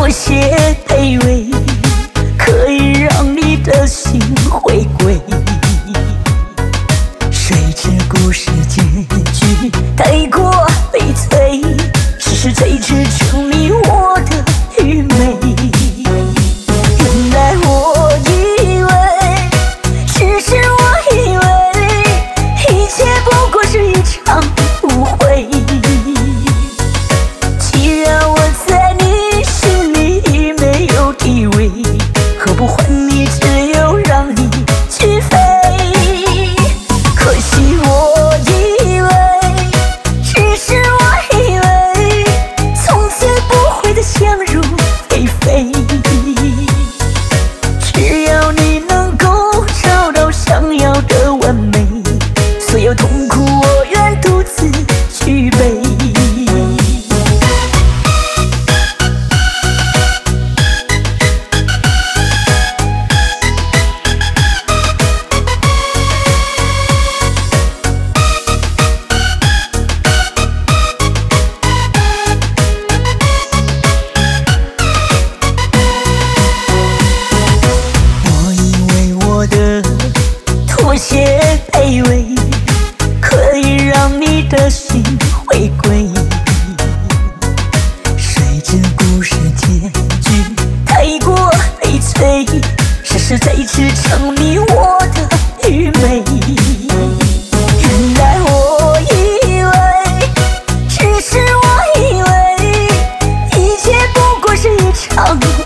妥协卑微，可以让你的心回归。谁知故事结局太过悲催，事实最支撑你我的愚昧。原来我以为，只是我以为，一切不过是一场误会。既然我在你心里已没有地位，何不还你自由，让你去飞？可惜我以为，只是我以为，从此不会再相入非非。只要你能够找到想要的完美，所有痛苦我愿独自去背。妥协卑微，可以让你的心回归。谁知故事结局太过悲催，事实在支撑你我的愚昧。原来我以为，只是我以为，一切不过是一场